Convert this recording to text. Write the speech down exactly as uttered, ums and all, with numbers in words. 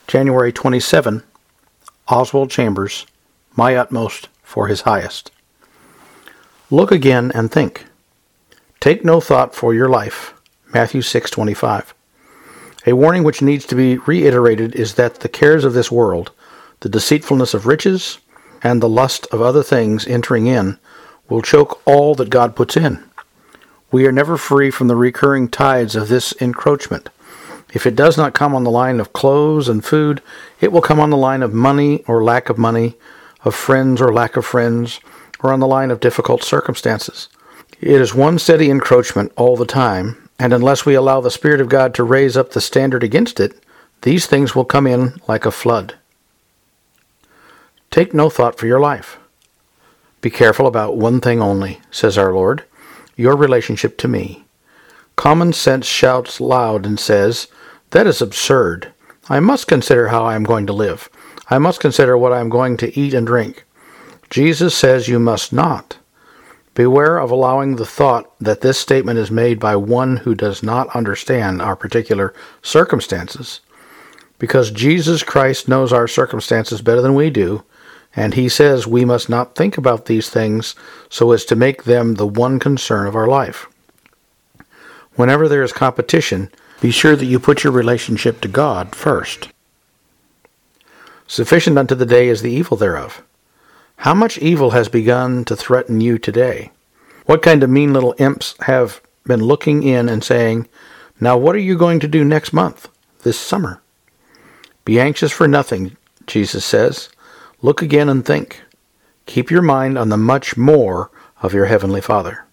January twenty-seventh, Oswald Chambers, My Utmost for His Highest. Look again and think. Take no thought for your life. Matthew six twenty-five. A warning which needs to be reiterated is that the cares of this world, the deceitfulness of riches, and the lust of other things entering in, will choke all that God puts in. We are never free from the recurring tides of this encroachment. If it does not come on the line of clothes and food, it will come on the line of money or lack of money, of friends or lack of friends, or on the line of difficult circumstances. It is one steady encroachment all the time, and unless we allow the Spirit of God to raise up the standard against it, these things will come in like a flood. Take no thought for your life. Be careful about one thing only, says our Lord, your relationship to me. Common sense shouts loud and says, that is absurd. I must consider how I am going to live. I must consider what I am going to eat and drink. Jesus says you must not. Beware of allowing the thought that this statement is made by one who does not understand our particular circumstances. Because Jesus Christ knows our circumstances better than we do, and he says we must not think about these things so as to make them the one concern of our life. Whenever there is competition, be sure that you put your relationship to God first. Sufficient unto the day is the evil thereof. How much evil has begun to threaten you today? What kind of mean little imps have been looking in and saying, now what are you going to do next month, this summer? Be anxious for nothing, Jesus says. Look again and think. Keep your mind on the much more of your Heavenly Father.